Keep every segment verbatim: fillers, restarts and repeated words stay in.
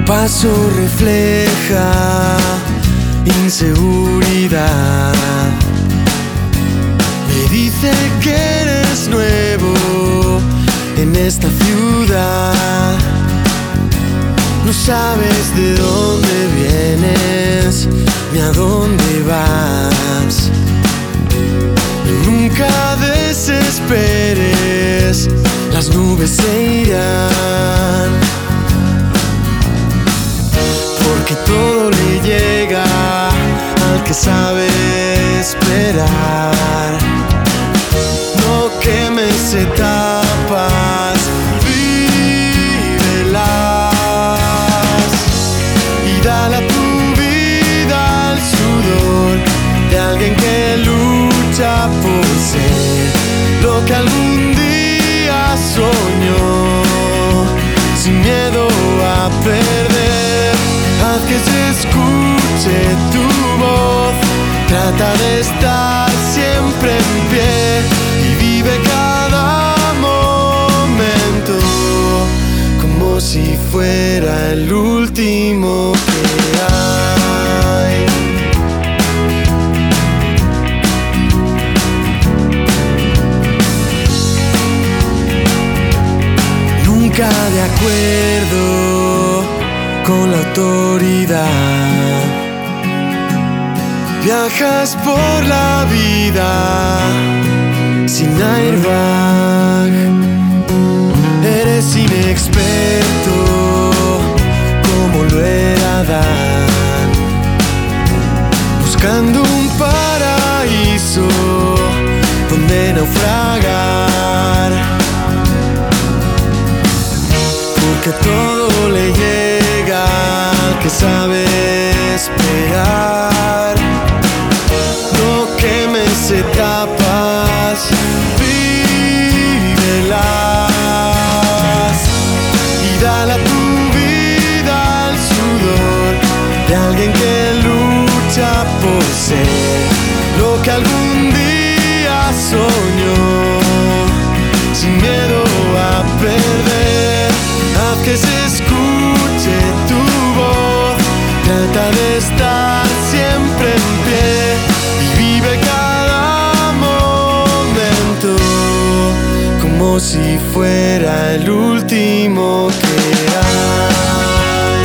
paso refleja inseguridad. Me dice que eres nuevo en esta ciudad. No sabes de dónde vienes ni a dónde vas. Nunca desesperes, las nubes se irán, porque todo le llega al que sabe esperar. No quemes etapas, vívelas y dale a tu vida el sudor de alguien que lucha por ser lo que algún día soñó, sin miedo a perder. Haz que se escuche tu voz, trata de estar siempre en pie y vive cada momento como si fuera el último que hay. Nunca de acuerdo con la autoridad, viajas por la vida sin airbag. Eres inexperto como lo era Adán, buscando un paraíso donde naufragar, porque todo le llega al que sabe esperar. No quemes etapas, vívelas y dale a tu vida el sudor de alguien que lucha por ser lo que algún día soñó, sin miedo a perder. Haz que se escuche tu voz, trata de estar siempre en pie y vive cada momento como si fuera el último que hay.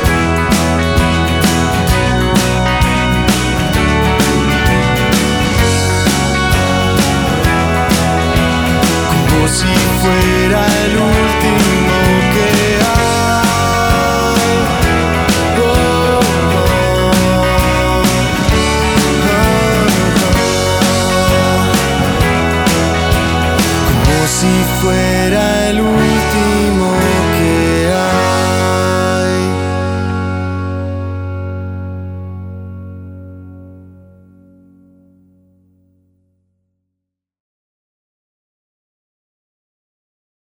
Como si fuera el último que hay. Oh, oh, oh. Como si fuera el último.